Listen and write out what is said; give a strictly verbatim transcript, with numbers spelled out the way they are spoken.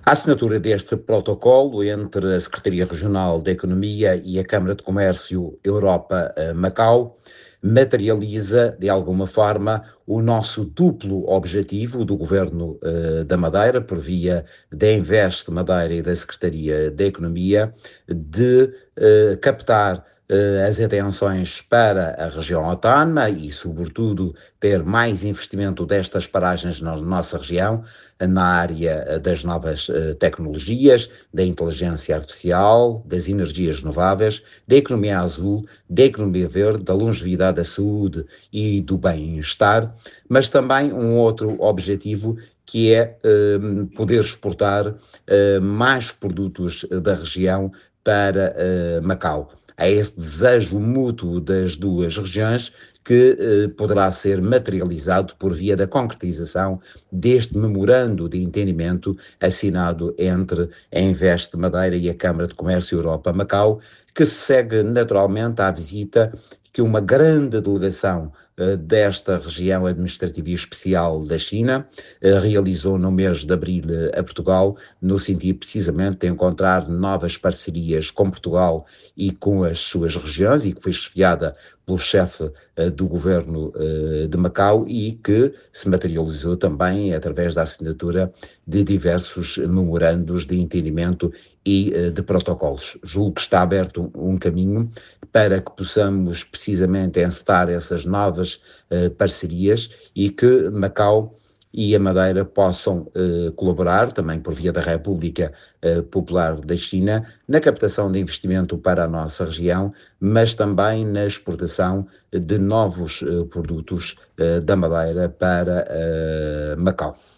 A assinatura deste protocolo entre a Secretaria Regional da Economia e a Câmara de Comércio Europa-Macau materializa, de alguma forma, o nosso duplo objetivo do Governo eh, da Madeira, por via da Invest Madeira e da Secretaria da Economia, de eh, captar eh, as atenções para a região autónoma e, sobretudo, ter mais investimento destas paragens na nossa região, na área das novas uh, tecnologias, da inteligência artificial, das energias renováveis, da economia azul, da economia verde, da longevidade, da saúde e do bem-estar, mas também um outro objetivo que é uh, poder exportar uh, mais produtos da região para uh, Macau. Há esse desejo mútuo das duas regiões que eh, poderá ser materializado por via da concretização deste memorando de entendimento assinado entre a Invest Madeira e a Câmara de Comércio Europa-Macau, que segue naturalmente à visita que uma grande delegação uh, desta região administrativa e especial da China uh, realizou no mês de abril uh, a Portugal, no sentido precisamente de encontrar novas parcerias com Portugal e com as suas regiões, e que foi chefiada pelo chefe uh, do governo uh, de Macau e que se materializou também através da assinatura de diversos memorandos de entendimento e uh, de protocolos. Julgo que está aberto um, um caminho para que possamos precisamente encetar essas novas uh, parcerias e que Macau e a Madeira possam eh, colaborar, também por via da República eh, Popular da China, na captação de investimento para a nossa região, mas também na exportação de novos eh, produtos eh, da Madeira para eh, Macau.